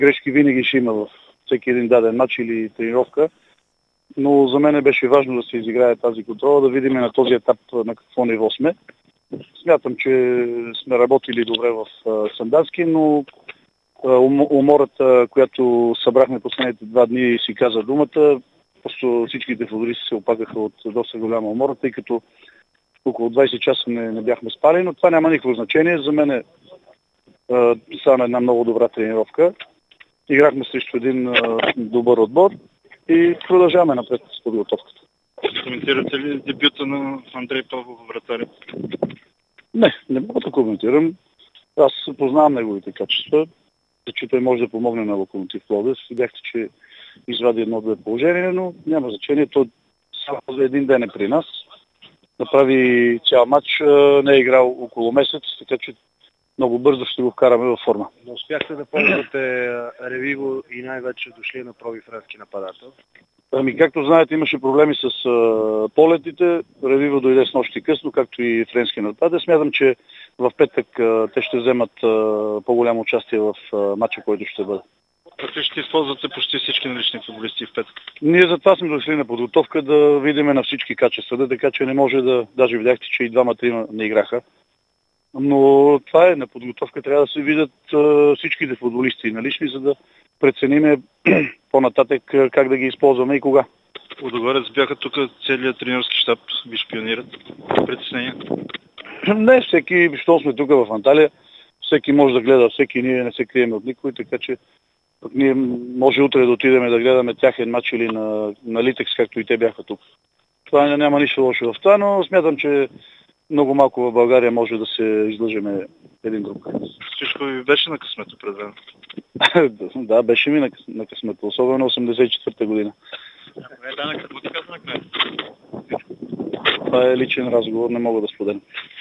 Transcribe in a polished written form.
Грешки винаги ще има в всеки един даден матч или тренировка, но за мен беше важно да се изиграе тази контрола, да видим на този етап на какво ниво сме. Смятам, че сме работили добре в Сандански, но умората, която събрахме последните 2 дни, си каза думата. Просто всичките футболисти се опакаха от доста голяма умора, тъй като около 20 часа не бяхме спали, но това няма никакво значение. За мен стана една много добра тренировка. Играхме срещу един добър отбор и продължаваме напред с подготовката. Коментирате ли дебюта на Андрей Павлов в вратаря? Не мога да коментирам. Аз познавам неговите качества, че той може да помогне на Локомотив Пловдив. Видяхте, че извади 1-2 положение, но няма значение. Той само за един ден е при нас. Направи цял матч, не е играл около месец, така че много бързо ще го вкараме във форма. Но успяхте да ползвате Ревиво и най-вече дошли на проби френски нападател? Както знаете, имаше проблеми с полетите. Ревиво дойде с нощи късно, както и френски нападател. Смятам, че в петък те ще вземат по-голямо участие в матча, който ще бъде. Как ще използвате почти всички налични футболисти в петък? Ние затова сме дошли на подготовка да видим на всички качества, така че не може да... Даже видяхте, че и 2-3 не играха. Но това е, на подготовка трябва да се видят всичките футболисти налични, за да прецениме по-нататък как да ги използваме и кога. Лудогорец бяха тук целият тренерски щаб, ви шпионират. Притеснения? Не, всеки, защото сме тук в Анталия, всеки може да гледа, всеки, ние не се крием от никой, така че ние може утре да отидем да гледаме тяхен матч или на Литекс, както и те бяха тук. Това няма нищо лошо в това, но смятам, че много малко в България може да се излъжеме един друг. Всичко ви беше на късмето пред време? Да, беше ми на късмето, особено 84-та година. Какво ти каза на края? Това е личен разговор, не мога да споделям.